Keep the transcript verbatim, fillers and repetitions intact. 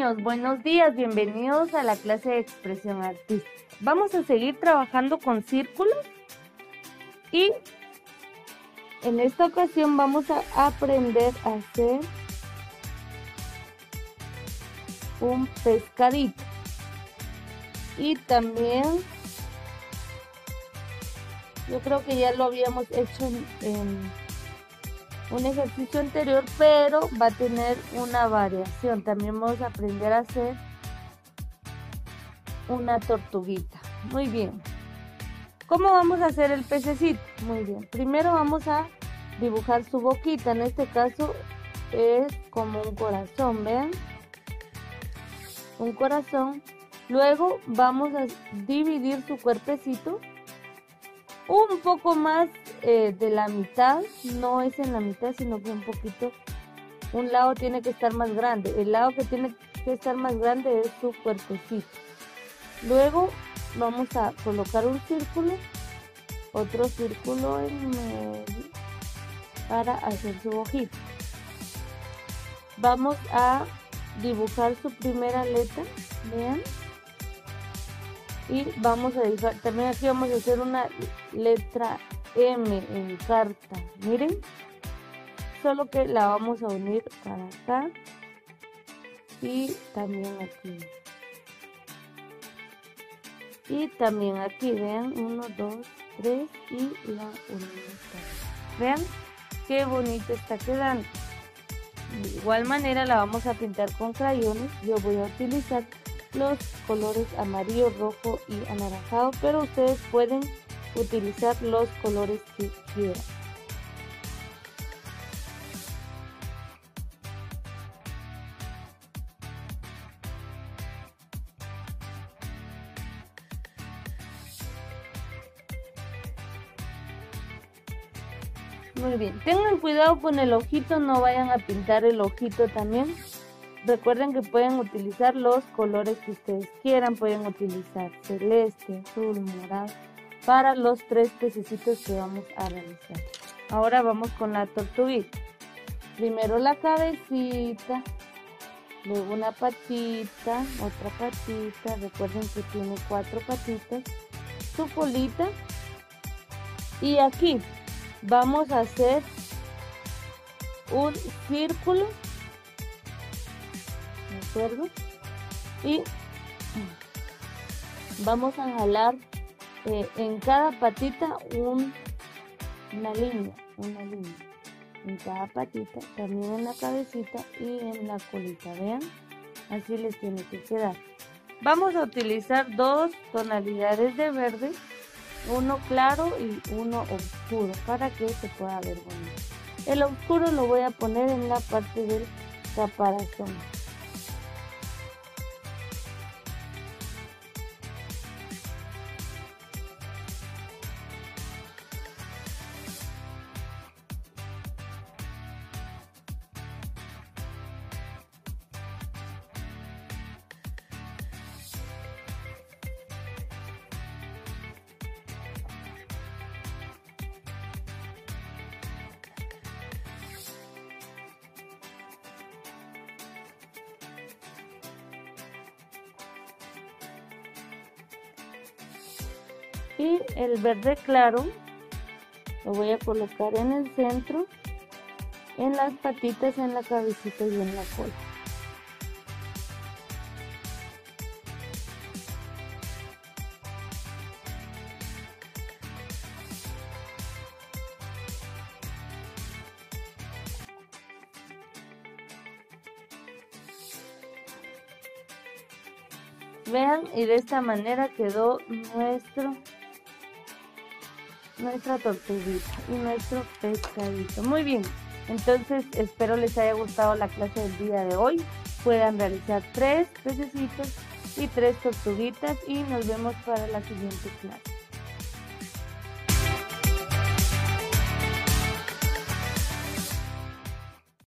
niños, buenos días, bienvenidos a la clase de expresión artística. Vamos a seguir trabajando con círculos y en esta ocasión vamos a aprender a hacer un pescadito. Y también, yo creo que ya lo habíamos hecho en, en un ejercicio anterior, pero va a tener una variación. También vamos a aprender a hacer una tortuguita. Muy bien. ¿Cómo vamos a hacer el pececito? Muy bien. Primero vamos a dibujar su boquita. En este caso es como un corazón, ¿ven? Un corazón. Luego vamos a dividir su cuerpecito un poco más eh, de la mitad. No es en la mitad, sino que un poquito. Un lado tiene que estar más grande. El lado que tiene que estar más grande es su cuerpecito. Luego vamos a colocar un círculo, otro círculo en medio para hacer su hojita. Vamos a dibujar su primera letra, vean. Y vamos a dibujar, también aquí vamos a hacer una letra M en carta, miren. Solo que la vamos a unir para acá y también aquí. Y también aquí, vean, uno, dos, tres y la unimos. Vean qué bonito está quedando. De igual manera la vamos a pintar con crayones. Yo voy a utilizar los colores amarillo, rojo y anaranjado, pero ustedes pueden utilizar los colores que quieran. Muy bien, tengan cuidado con el ojito, no vayan a pintar el ojito también. Recuerden que pueden utilizar los colores que ustedes quieran, pueden utilizar celeste, azul, morado, para los tres pececitos que vamos a realizar. Ahora vamos con la tortuguita. Primero la cabecita, luego una patita, otra patita, recuerden que tiene cuatro patitas, su colita y aquí vamos a hacer un círculo, ¿de acuerdo? Y vamos a jalar eh, en cada patita un, una línea, una línea. En cada patita, también en la cabecita y en la colita, vean. Así les tiene que quedar. Vamos a utilizar dos tonalidades de verde, uno claro y uno oscuro, para que se pueda ver bonito. El oscuro lo voy a poner en la parte del caparazón. Y el verde claro lo voy a colocar en el centro, en las patitas, en la cabecita y en la cola. Vean, y de esta manera quedó nuestro nuestra tortuguita y nuestro pescadito. Muy bien, entonces espero les haya gustado la clase del día de hoy. Puedan realizar tres pececitos y tres tortuguitas y nos vemos para la siguiente clase.